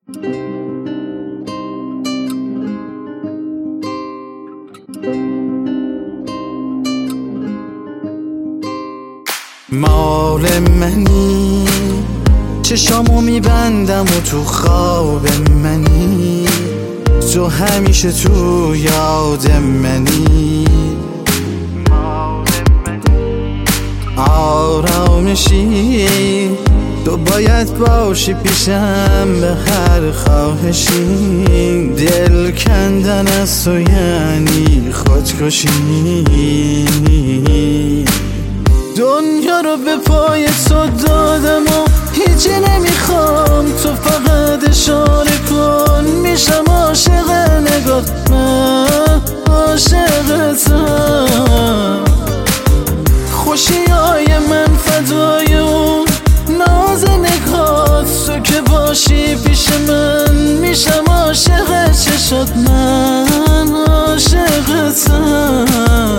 مال منی چشامو میبندم و تو خواب منی، تو همیشه تو یاد منی. آرامشی تو باید باشی پیشم به هر خواهشی، دل کندن از تو یعنی خودکشی. دنیا رو به پای تو دادم و هیچی نمیخوام، تو فقط اشاره کن میشم عاشق نگات، من عاشقتم. خوشیای من فدای اون ناز نگات، تو که باشی پیش من میشم عاشق چشات، من عاشقتم.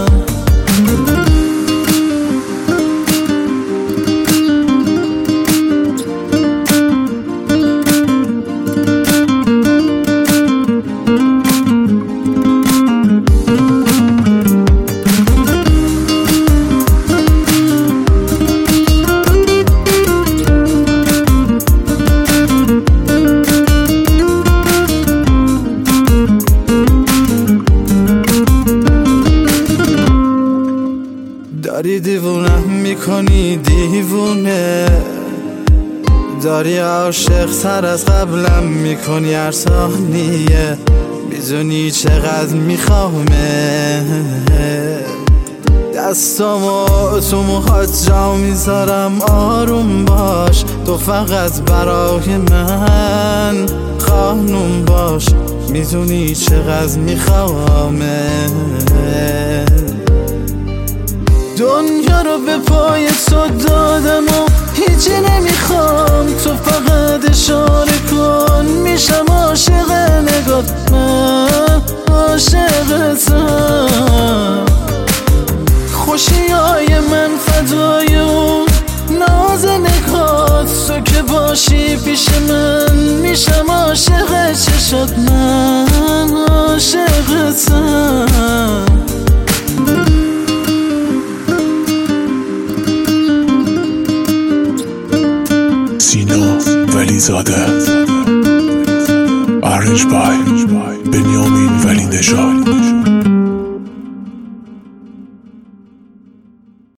داری دیوونم میکنی دیوونه، داری عاشق تر از قبلم میکنی هر ثانیه، میدونی چقدر میخوامه. دستامو تو موهات جا میذارم، آروم باش تو فقط برای من خانوم باش، میدونی چقدر میخوامه. دنیا رو به پای تو دادم و هیچی نمیخوام، تو فقط اشاره کن میشم عاشق نگات، من عاشقتم. خوشیای من فدای اون ناز نگات، تو که باشی پیش من میشم عاشق چشات، من عاشقتم. سینا ولیزاده، Arranged by بنیامین ولی نژاد.